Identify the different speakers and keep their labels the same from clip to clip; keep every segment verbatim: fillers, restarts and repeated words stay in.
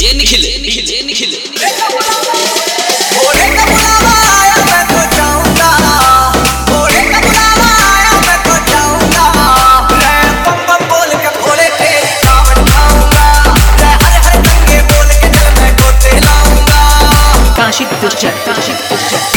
Speaker 1: DJ Nikhil DJ Nikhil
Speaker 2: भोले का बुलावा आया मैं तो जाऊंगा, भोले का बुलावा आया मैं तो जाऊंगा, मैं बम बम बोल के भोले तेरी कावड़ उठाऊंगा, मैं हर हर गंगे बोल के जल मैं गोते लाऊंगा।
Speaker 3: काशी दुर्जन काशी दुर्जन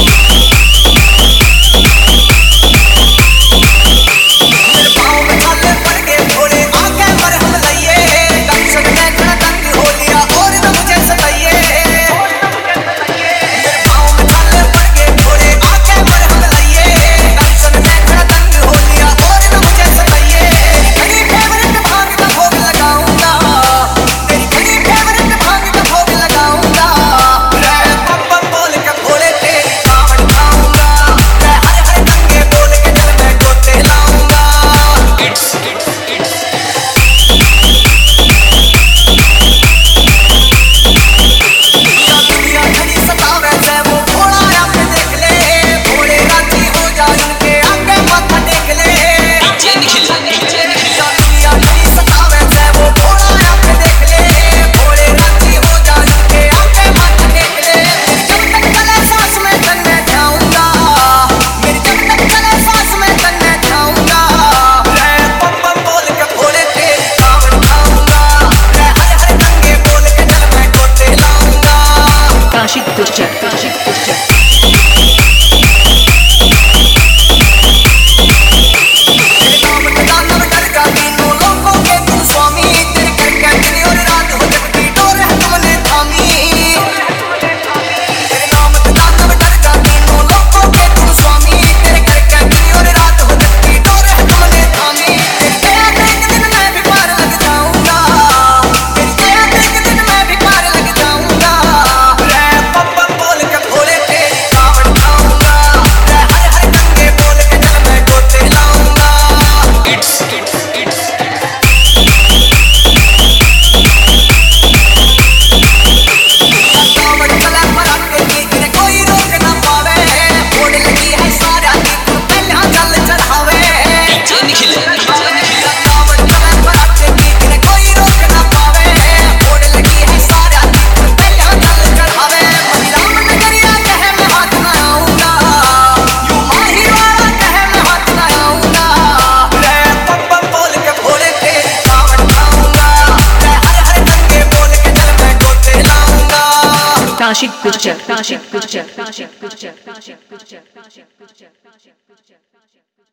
Speaker 3: काशी गुर्जर काशी गुर्जर काशी गुर्जर काशी गुर्जर काशी गुर्जर